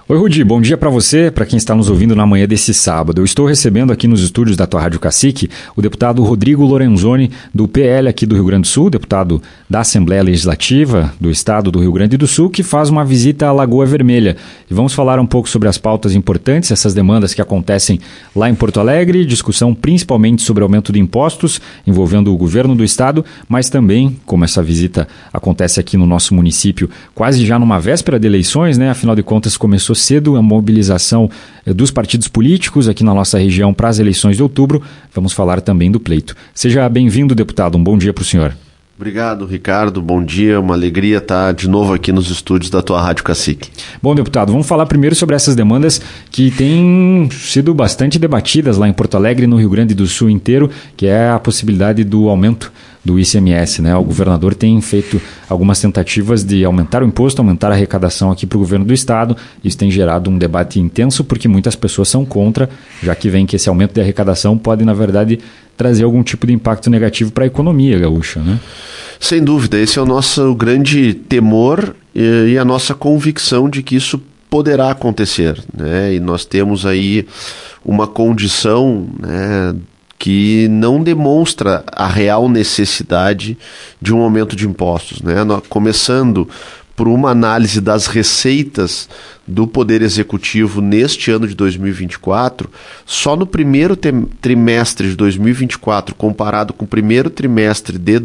Oi, Rudi, bom dia para você, para quem está nos ouvindo na manhã desse sábado. Eu estou recebendo aqui nos estúdios da tua Rádio Cacique o deputado Rodrigo Lorenzoni, do PL aqui do Rio Grande do Sul, deputado da Assembleia Legislativa do Estado do Rio Grande do Sul, que faz uma visita à Lagoa Vermelha. E vamos falar um pouco sobre as pautas importantes, essas demandas que acontecem lá em Porto Alegre, discussão principalmente sobre o aumento de impostos envolvendo o governo do Estado, mas também, como essa visita acontece aqui no nosso município, quase já numa véspera de eleições, né? Afinal de contas, começou cedo a mobilização dos partidos políticos aqui na nossa região para as eleições de outubro. Vamos falar também do pleito. Seja bem-vindo, deputado. Um bom dia para o senhor. Obrigado, Ricardo. Bom dia. Uma alegria estar de novo aqui nos estúdios da tua Rádio Cacique. Bom, deputado, vamos falar primeiro sobre essas demandas que têm sido bastante debatidas lá em Porto Alegre e no Rio Grande do Sul inteiro, que é a possibilidade do aumento do ICMS, né? O governador tem feito algumas tentativas de aumentar o imposto, aumentar a arrecadação aqui para o governo do Estado. Isso tem gerado um debate intenso porque muitas pessoas são contra, já que vem que esse aumento de arrecadação pode, na verdade, trazer algum tipo de impacto negativo para a economia gaúcha, né? Sem dúvida, esse é o nosso grande temor e a nossa convicção de que isso poderá acontecer, né? E nós temos aí uma condição, né, que não demonstra a real necessidade de um aumento de impostos, né? Começando por uma análise das receitas do Poder Executivo neste ano de 2024, só no primeiro trimestre de 2024, comparado com o primeiro trimestre de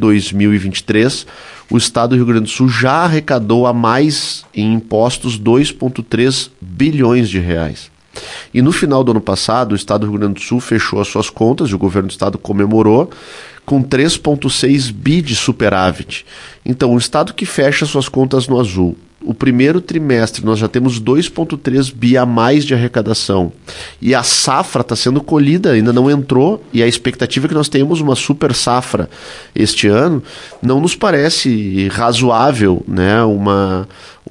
2023, o Estado do Rio Grande do Sul já arrecadou a mais em impostos 2,3 bilhões de reais. E no final do ano passado, o Estado do Rio Grande do Sul fechou as suas contas, e o governo do Estado comemorou, com 3,6 bi de superávit. Então, o Estado que fecha suas contas no azul, o primeiro trimestre nós já temos 2,3 bi a mais de arrecadação. E a safra está sendo colhida, ainda não entrou, e a expectativa é que nós tenhamos uma super safra este ano. Não nos parece razoável, né, uma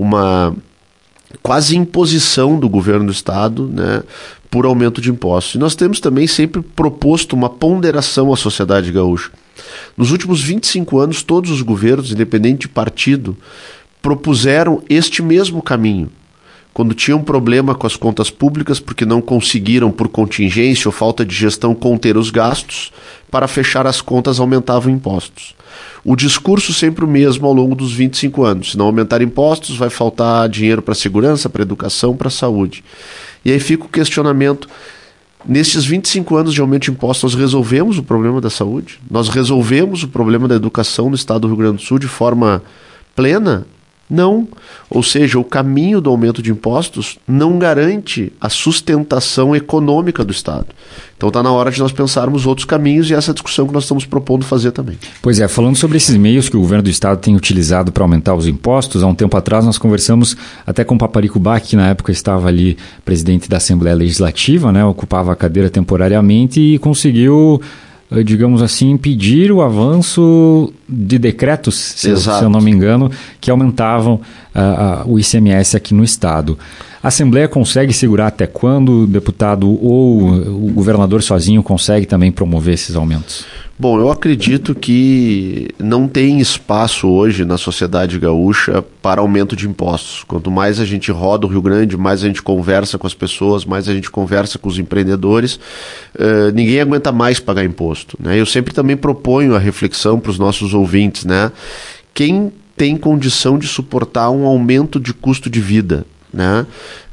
quase imposição do governo do Estado, né, por aumento de impostos. E nós temos também sempre proposto uma ponderação à sociedade gaúcha. Nos últimos 25 anos, todos os governos, independente de partido, propuseram este mesmo caminho. Quando tinham problema com as contas públicas, porque não conseguiram, por contingência ou falta de gestão, conter os gastos, para fechar as contas aumentavam impostos. O discurso sempre o mesmo ao longo dos 25 anos. Se não aumentar impostos, vai faltar dinheiro para a segurança, para a educação, para a saúde. E aí fica o questionamento: nesses 25 anos de aumento de impostos, nós resolvemos o problema da saúde? Nós resolvemos o problema da educação no Estado do Rio Grande do Sul de forma plena? Não. Ou seja, o caminho do aumento de impostos não garante a sustentação econômica do Estado. Então está na hora de nós pensarmos outros caminhos, e essa discussão que nós estamos propondo fazer também. Pois é, falando sobre esses meios que o governo do Estado tem utilizado para aumentar os impostos, há um tempo atrás nós conversamos até com o Paparico Bach, que na época estava ali presidente da Assembleia Legislativa, né, ocupava a cadeira temporariamente e conseguiu, digamos assim, impedir o avanço de decretos, se eu não me engano, que aumentavam o ICMS aqui no Estado. A Assembleia consegue segurar até quando, deputado, ou o governador sozinho consegue também promover esses aumentos? Bom, eu acredito que não tem espaço hoje na sociedade gaúcha para aumento de impostos. Quanto mais a gente roda o Rio Grande, mais a gente conversa com as pessoas, mais a gente conversa com os empreendedores, ninguém aguenta mais pagar imposto, né? Eu sempre também proponho a reflexão para os nossos ouvintes, né? Quem tem condição de suportar um aumento de custo de vida, né?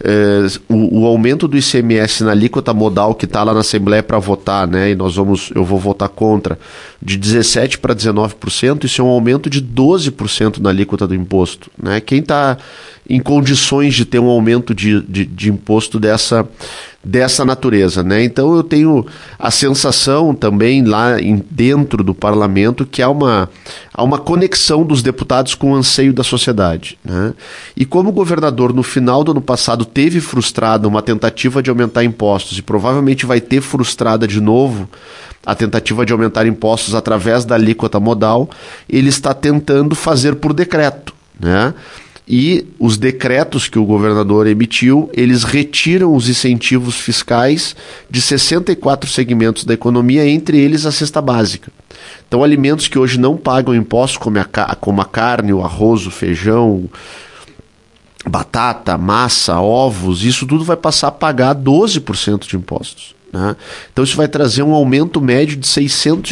O aumento do ICMS na alíquota modal que está lá na Assembleia para votar, né? E eu vou votar contra, de 17% para 19%, isso é um aumento de 12% na alíquota do imposto, né? Quem está em condições de ter um aumento de imposto dessa natureza, né? Então eu tenho a sensação também lá dentro do parlamento que há uma conexão dos deputados com o anseio da sociedade, né? E como o governador no final do ano passado teve frustrada uma tentativa de aumentar impostos e provavelmente vai ter frustrada de novo a tentativa de aumentar impostos através da alíquota modal, ele está tentando fazer por decreto, né? E os decretos que o governador emitiu, eles retiram os incentivos fiscais de 64 segmentos da economia, entre eles a cesta básica. Então, alimentos que hoje não pagam impostos, como a carne, o arroz, o feijão, batata, massa, ovos, isso tudo vai passar a pagar 12% de impostos, né? Então isso vai trazer um aumento médio de R$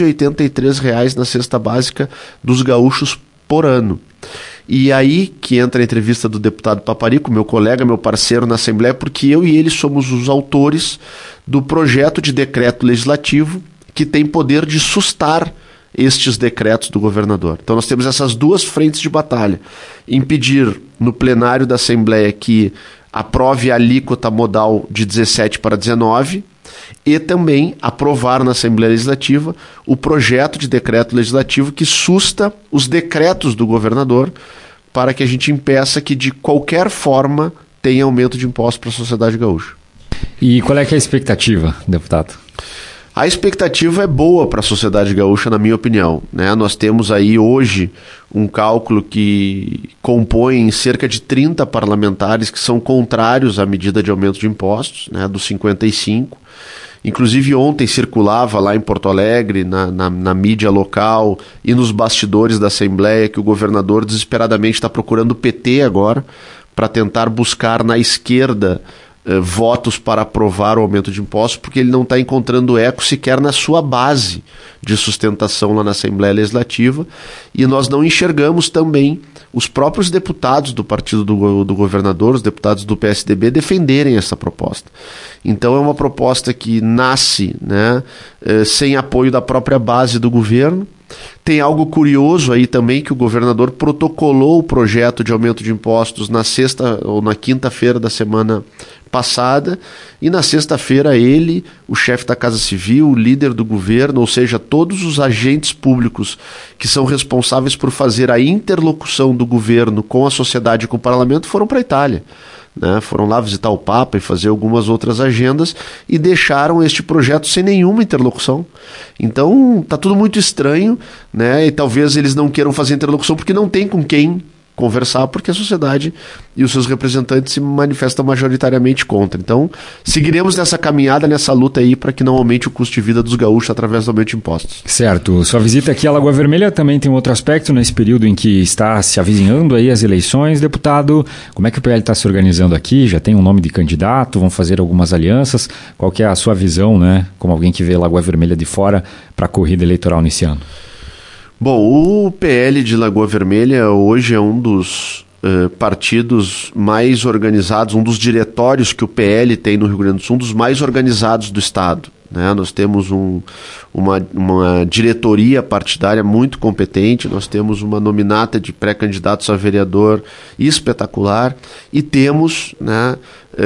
683 na cesta básica dos gaúchos por ano. E aí que entra a entrevista do deputado Paparico, meu colega, meu parceiro na Assembleia, porque eu e ele somos os autores do projeto de decreto legislativo que tem poder de sustar estes decretos do governador. Então nós temos essas duas frentes de batalha. Impedir no plenário da Assembleia que aprove a alíquota modal de 17 para 19 e também aprovar na Assembleia Legislativa o projeto de decreto legislativo que susta os decretos do governador para que a gente impeça que de qualquer forma tenha aumento de impostos para a sociedade gaúcha. E qual é que é a expectativa, deputado? A expectativa é boa para a sociedade gaúcha, na minha opinião, né? Nós temos aí hoje um cálculo que compõe cerca de 30 parlamentares que são contrários à medida de aumento de impostos, né, dos 55. Inclusive ontem circulava lá em Porto Alegre, na mídia local e nos bastidores da Assembleia, que o governador desesperadamente está procurando o PT agora para tentar buscar na esquerda votos para aprovar o aumento de impostos, porque ele não está encontrando eco sequer na sua base de sustentação lá na Assembleia Legislativa, e nós não enxergamos também os próprios deputados do partido do governador, os deputados do PSDB, defenderem essa proposta. Então é uma proposta que nasce, né, sem apoio da própria base do governo. Tem algo curioso aí também, que o governador protocolou o projeto de aumento de impostos na sexta ou na quinta-feira da semana passada, e na sexta-feira ele, o chefe da Casa Civil, o líder do governo, ou seja, todos os agentes públicos que são responsáveis por fazer a interlocução do governo com a sociedade e com o parlamento, foram para a Itália, né? Foram lá visitar o Papa e fazer algumas outras agendas e deixaram este projeto sem nenhuma interlocução. Então está tudo muito estranho, né? E talvez eles não queiram fazer interlocução porque não tem com quem conversar, porque a sociedade e os seus representantes se manifestam majoritariamente contra. Então, seguiremos nessa caminhada, nessa luta aí, para que não aumente o custo de vida dos gaúchos através do aumento de impostos. Certo. Sua visita aqui à Lagoa Vermelha também tem um outro aspecto, nesse período em que está se avizinhando aí as eleições. Deputado, como é que o PL está se organizando aqui? Já tem um nome de candidato? Vão fazer algumas alianças? Qual que é a sua visão, né, como alguém que vê a Lagoa Vermelha de fora, para a corrida eleitoral nesse ano? Bom, o PL de Lagoa Vermelha hoje é um dos partidos mais organizados, um dos diretórios que o PL tem no Rio Grande do Sul, um dos mais organizados do estado, né? Nós temos uma diretoria partidária muito competente, nós temos uma nominata de pré-candidatos a vereador espetacular e temos, né,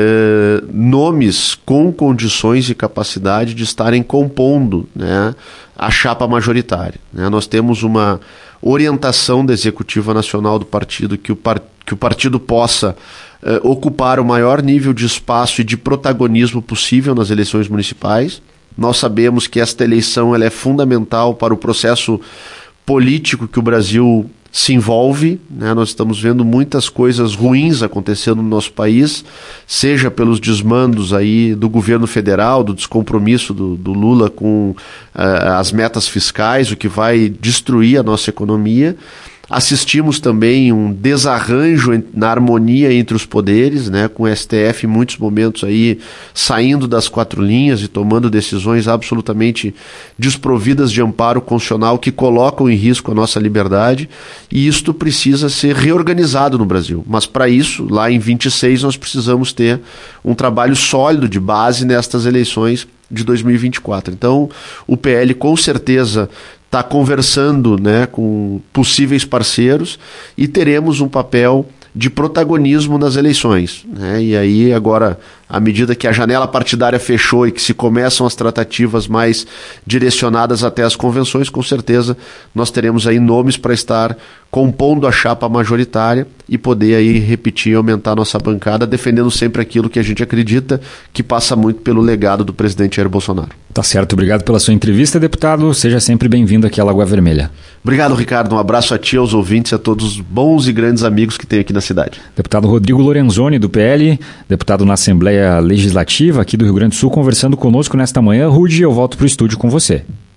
nomes com condições e capacidade de estarem compondo, né, a chapa majoritária, né? Nós temos uma orientação da Executiva Nacional do partido que o partido possa ocupar o maior nível de espaço e de protagonismo possível nas eleições municipais. Nós sabemos que esta eleição ela é fundamental para o processo político que o Brasil se envolve, né? Nós estamos vendo muitas coisas ruins acontecendo no nosso país, seja pelos desmandos aí do governo federal, do descompromisso do Lula com as metas fiscais, o que vai destruir a nossa economia. Assistimos também um desarranjo na harmonia entre os poderes, né, com o STF em muitos momentos aí saindo das quatro linhas e tomando decisões absolutamente desprovidas de amparo constitucional que colocam em risco a nossa liberdade, e isto precisa ser reorganizado no Brasil. Mas para isso, lá em 26, nós precisamos ter um trabalho sólido de base nestas eleições de 2024. Então, o PL com certeza está conversando, né, com possíveis parceiros e teremos um papel de protagonismo nas eleições, né? E aí agora, à medida que a janela partidária fechou e que se começam as tratativas mais direcionadas até as convenções, com certeza nós teremos aí nomes para estar compondo a chapa majoritária e poder aí repetir e aumentar a nossa bancada, defendendo sempre aquilo que a gente acredita, que passa muito pelo legado do presidente Jair Bolsonaro. Tá certo, obrigado pela sua entrevista, deputado. Seja sempre bem-vindo aqui à Lagoa Vermelha. Obrigado, Ricardo. Um abraço a ti, aos ouvintes e a todos os bons e grandes amigos que tem aqui na cidade. Deputado Rodrigo Lorenzoni, do PL, deputado na Assembleia Legislativa aqui do Rio Grande do Sul, conversando conosco nesta manhã. Rudy, eu volto para o estúdio com você.